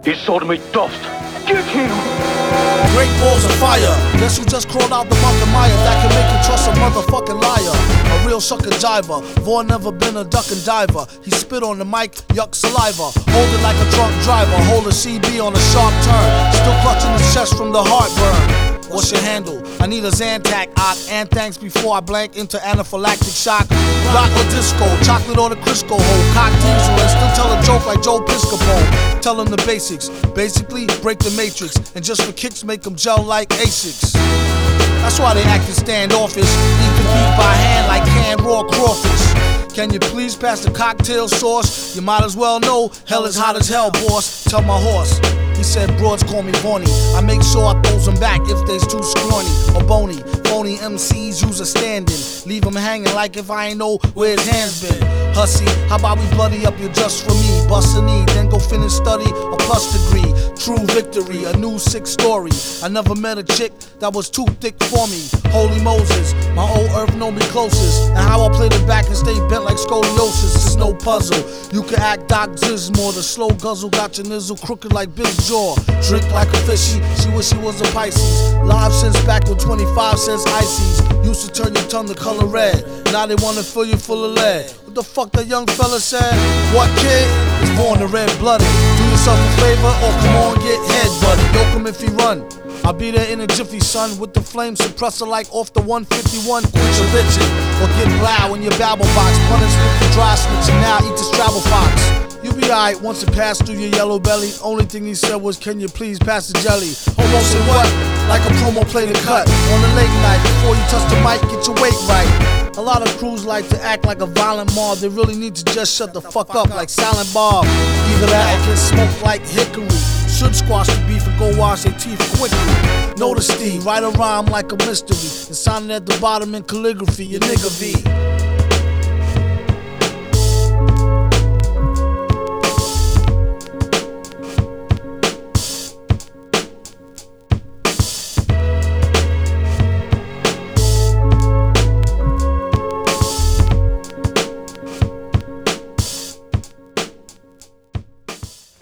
He sold me dust. Get him! Great balls of fire. Guess who just crawled out the Mountain Maya that can make you trust a motherfucking liar? A real sucker jiver. Vaughn never been a duck and diver. He spit on the mic, yuck saliva. Hold it like a drunk driver. Hold a CB on a sharp turn. Still clutching his chest from the heartburn. What's your handle? I need a Zantac, and thanks before I blank into anaphylactic shock. Rock or disco, chocolate or the Crisco hole. Cock diesel and still tell a joke like Joe Piscopo. Tell them the basics, basically break the matrix. And just for kicks make them gel like Asics. That's why they acting standoffish. Eat the beat by hand like canned raw crawfish. Can you please pass the cocktail sauce? You might as well know, hell is hot as hell, boss. Tell my horse. He said broads call me Boney. I make sure I throws them back if they's too scrawny or bony. Phony MCs use a stand-in. Leave them hanging like if I ain't know where his hands been. Hussy, how about we bloody up you just for me? Bust a knee, then go finish study a plus degree. True victory, a new sick story. I never met a chick that was too thick for me. Holy Moses, my old earth know me closest. And how I played it back and stay bent like scoliosis is no puzzle. You can act Doc Zizmore, the slow guzzle got your nizzle crooked like Big Jaw. Drink like a fishy, she wish she was a Pisces. Live since back when 25 cents ices. Used to turn your tongue the color red. Now they wanna fill you full of lead. What the fuck that young fella said? What kid is born to red-blooded? Do yourself a favor or come on get head-butted. Yoke him if he run. I'll be there in a jiffy, son, with the flame suppressor like off the 151. Quit your bitchin' or get loud in your babble box. Punish with the dry switch and now eat the Scrabble fox. You be alright once it passed through your yellow belly. Only thing he said was, can you please pass the jelly? Almost said what? Like a promo play to cut on a late night. Before you touch the mic, get your weight right. A lot of crews like to act like a violent mob. They really need to just shut the fuck up like Silent Bob. Either that or get smoked like hickory. Should squash the beef and go wash their teeth quickly. Notice the write a rhyme like a mystery and sign it at the bottom in calligraphy. Your nigga V.